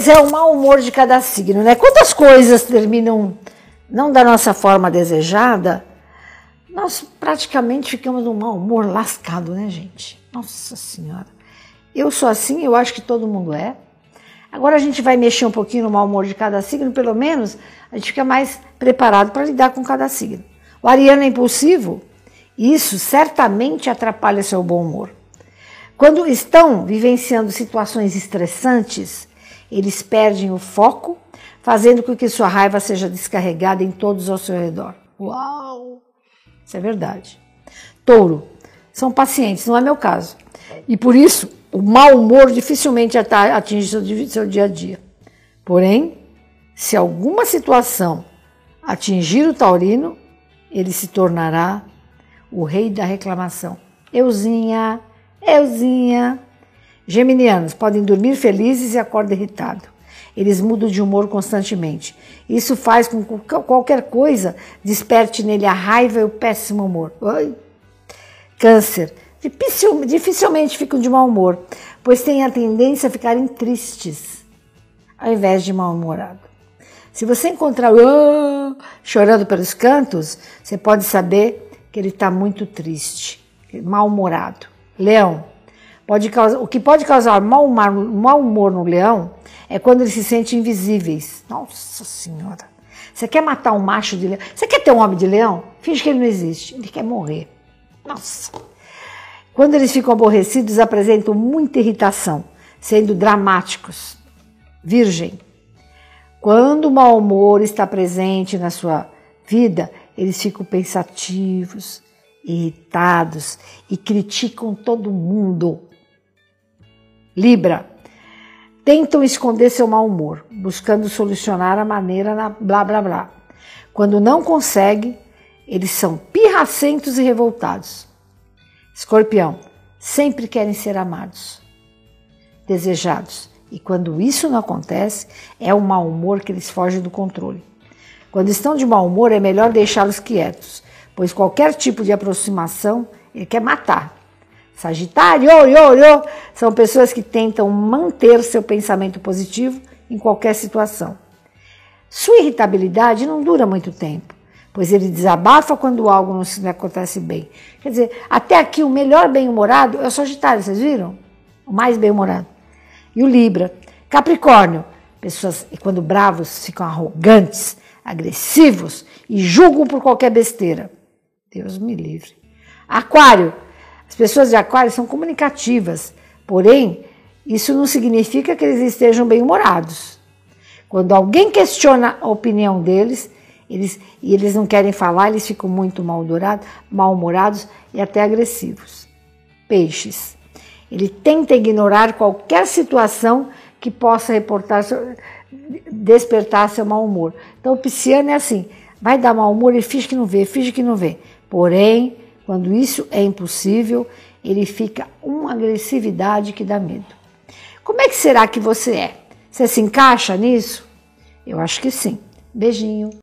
Mas é o mau humor de cada signo, né? Quantas coisas terminam não da nossa forma desejada, nós praticamente ficamos num mau humor lascado, né, gente? Nossa Senhora. Eu sou assim, eu acho que todo mundo é. Agora a gente vai mexer um pouquinho no mau humor de cada signo, pelo menos a gente fica mais preparado para lidar com cada signo. O ariano é impulsivo, e isso certamente atrapalha seu bom humor. Quando estão vivenciando situações estressantes, eles perdem o foco, fazendo com que sua raiva seja descarregada em todos ao seu redor. Uau! Isso é verdade. Touro, são pacientes, não é meu caso. E por isso, o mau humor dificilmente atinge seu dia a dia. Porém, se alguma situação atingir o taurino, ele se tornará o rei da reclamação. Euzinha. Geminianos podem dormir felizes e acordam irritados. Eles mudam de humor constantemente. Isso faz com que qualquer coisa desperte nele a raiva e o péssimo humor. Oi? Câncer. Dificilmente ficam de mau humor, pois têm a tendência a ficarem tristes, ao invés de mal-humorado. Se você encontrar chorando pelos cantos, você pode saber que ele está muito triste, mal-humorado. Leão. O que pode causar mau humor no leão é quando ele se sente invisíveis. Nossa Senhora. Você quer matar um macho de leão? Você quer ter um homem de leão? Finge que ele não existe. Ele quer morrer. Nossa. Quando eles ficam aborrecidos, apresentam muita irritação, sendo dramáticos. Virgem. Quando o mau humor está presente na sua vida, eles ficam pensativos, irritados e criticam todo mundo. Libra. Tentam esconder seu mau humor, buscando solucionar a maneira na blá blá blá. Quando não conseguem, eles são pirracentos e revoltados. Escorpião. Sempre querem ser amados, desejados. E quando isso não acontece, é o mau humor que eles fogem do controle. Quando estão de mau humor, é melhor deixá-los quietos, pois qualquer tipo de aproximação ele quer matar. Sagitário, são pessoas que tentam manter seu pensamento positivo em qualquer situação. Sua irritabilidade não dura muito tempo, pois ele desabafa quando algo não se acontece bem. Quer dizer, até aqui o melhor bem-humorado é o Sagitário, vocês viram? O mais bem-humorado. E o Libra. Capricórnio, pessoas quando bravos ficam arrogantes, agressivos e julgam por qualquer besteira. Deus me livre. Aquário. As pessoas de Aquário são comunicativas, porém, isso não significa que eles estejam bem-humorados. Quando alguém questiona a opinião deles, eles não querem falar, eles ficam muito mal-humorados e até agressivos. Peixes. Ele tenta ignorar qualquer situação que possa despertar seu mau humor. Então, o pisciano é assim, vai dar mau humor, ele finge que não vê. Porém, quando isso é impossível, ele fica uma agressividade que dá medo. Como é que será que você é? Você se encaixa nisso? Eu acho que sim. Beijinho.